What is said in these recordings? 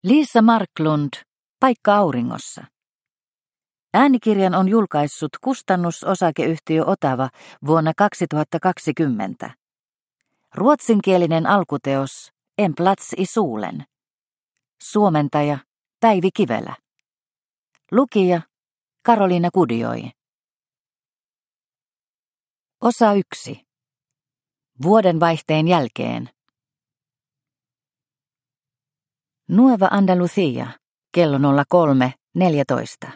Liisa Marklund, Paikka auringossa. Äänikirjan on julkaissut kustannusosakeyhtiö Otava vuonna 2020. Ruotsinkielinen alkuteos En plats i solen. Suomentaja Päivi Kivelä. Lukija Karoliina Kudioi. Osa 1. Vuodenvaihteen jälkeen. Nueva Andalucía, kello 03:14.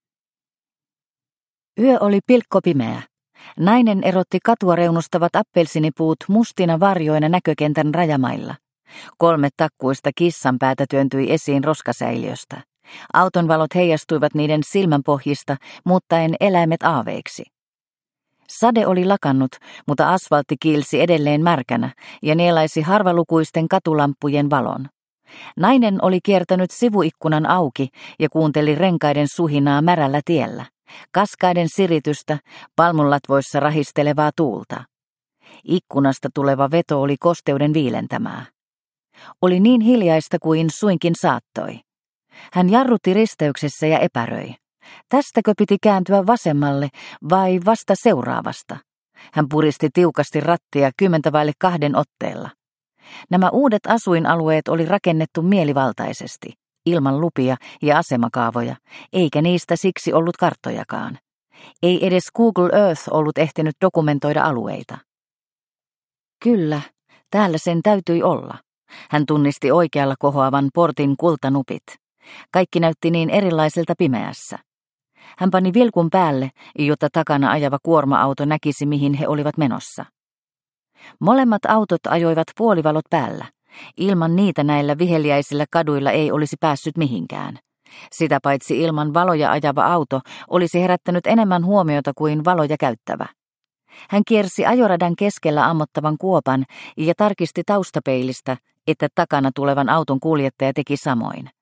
Yö oli pilkkopimeä. Nainen erotti katua reunustavat appelsinipuut mustina varjoina näkökentän rajamailla. 3 takkuista kissanpäätä työntyi esiin roskasäiliöstä. Auton valot heijastuivat niiden silmänpohjista, muuttaen eläimet aaveiksi. Sade oli lakannut, mutta asfaltti kiilsi edelleen märkänä ja nielaisi harvalukuisten katulampujen valon. Nainen oli kiertänyt sivuikkunan auki ja kuunteli renkaiden suhinaa märällä tiellä, kaskaiden siritystä, palmunlatvoissa rahistelevaa tuulta. Ikkunasta tuleva veto oli kosteuden viilentämää. Oli niin hiljaista kuin suinkin saattoi. Hän jarrutti risteyksessä ja epäröi. Tästäkö piti kääntyä vasemmalle vai vasta seuraavasta? Hän puristi tiukasti rattia 2:10 otteella. Nämä uudet asuinalueet oli rakennettu mielivaltaisesti, ilman lupia ja asemakaavoja, eikä niistä siksi ollut karttojakaan. Ei edes Google Earth ollut ehtinyt dokumentoida alueita. Kyllä, täällä sen täytyi olla. Hän tunnisti oikealla kohoavan portin kultanupit. Kaikki näytti niin erilaiselta pimeässä. Hän pani vilkun päälle, jotta takana ajava kuorma-auto näkisi, mihin he olivat menossa. Molemmat autot ajoivat puolivalot päällä. Ilman niitä näillä viheliäisillä kaduilla ei olisi päässyt mihinkään. Sitä paitsi ilman valoja ajava auto olisi herättänyt enemmän huomiota kuin valoja käyttävä. Hän kiersi ajoradan keskellä ammottavan kuopan ja tarkisti taustapeilistä, että takana tulevan auton kuljettaja teki samoin.